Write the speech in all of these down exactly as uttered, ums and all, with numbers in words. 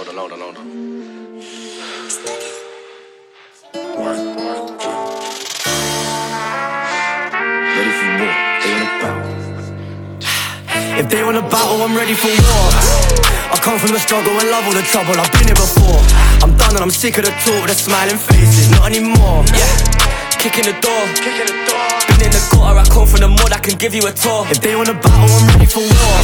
hold on, hold on, hold on. Ready for war, they wanna battle. If they wanna battle, I'm ready for war. I come from the struggle and love all the trouble, I've been here before. I'm done and I'm sick of the talk, the smiling faces, not anymore. Yeah, kicking the door, kicking the door. Been in the gutter, I come from the mud, I can give you a tour. If they wanna battle, I'm ready for war.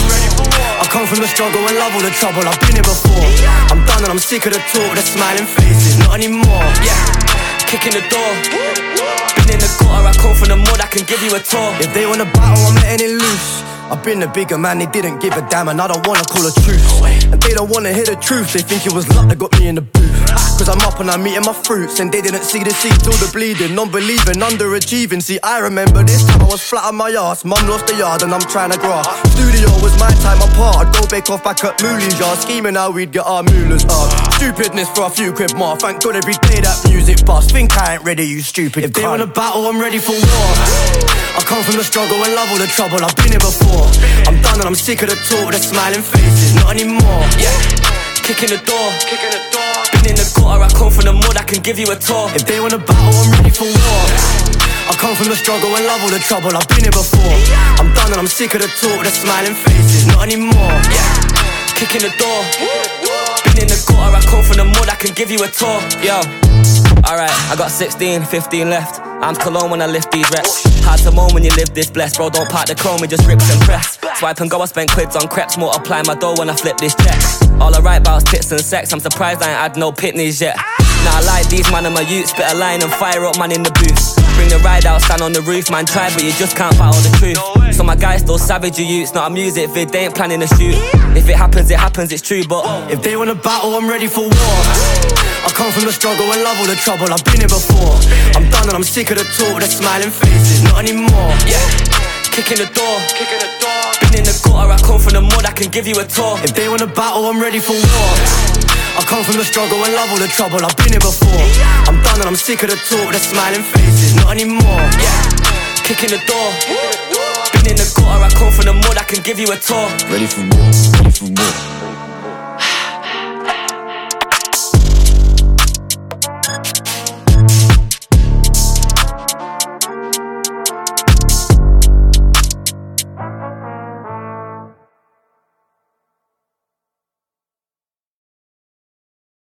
I come from the struggle and love all the trouble, I've been here before. I'm done and I'm sick of the talk, the smiling faces, not anymore. Yeah, kicking the door. Been in the gutter, I come from the mud, I can give you a tour. If they wanna battle, I'm letting it loose. I've been a bigger man, they didn't give a damn, and I don't wanna call a truce. And they don't wanna hear the truth, they think it was luck that got me in the booth. Cause I'm up and I'm eating my fruits, and they didn't see the seeds, all the bleeding, non-believing, underachieving. See, I remember this time I was flat on my ass, mum lost the yard and I'm trying to grass. Studio was my time apart, I'd go bake off back at Mooley's yard, scheming how we'd get our moolahs hard. Stupidness for a few quid more, thank God every day that music bust. Think I ain't ready, you stupid. If they wanna battle, I'm ready for war. I come from the struggle and love all the trouble, I've been here before. I'm done and I'm sick of the talk, the smiling faces, not anymore. Yeah, kicking the door, kicking the door. Been in the gutter, I come from the mud, I can give you a tour. If they wanna battle, I'm ready for war. I come from the struggle and love all the trouble, I've been here before. I'm done and I'm sick of the talk, the smiling faces, not anymore. Yeah, kicking the door. Been in the gutter, I come from the mud, I can give you a tour. Yo, alright, I got sixteen, fifteen left. I'm cologne when I lift these reps. Hard to moan when you live this blessed. Bro, don't pack the chrome, it just rips and press. Swipe and go, I spend quids on crepes. Multiply my dough when I flip this check. All I write about is tits and sex. I'm surprised I ain't had no pitneys yet. Nah, I like these, man, and my youth. Spit a line and fire up, man, in the booth. Bring the ride out, stand on the roof. Man, try, but you just can't battle the truth. So my guys still savage, you youths. Not a music vid, they ain't planning a shoot. If it happens, it happens, it's true. But if they wanna battle, I'm ready for war. I come from the struggle and love all the trouble, I've been here before. I'm done and I'm sick of the talk, the smiling faces, not anymore. Yeah, kicking the door, kicking the door. Been in the gutter, I come from the mud, I can give you a tour. If they wanna battle, I'm ready for war. I come from the struggle and love all the trouble, I've been here before. I'm done and I'm sick of the talk, the smiling faces, not anymore. Yeah, kicking the door. Been in the gutter, I come from the mud, I can give you a tour. Ready for war, ready for war.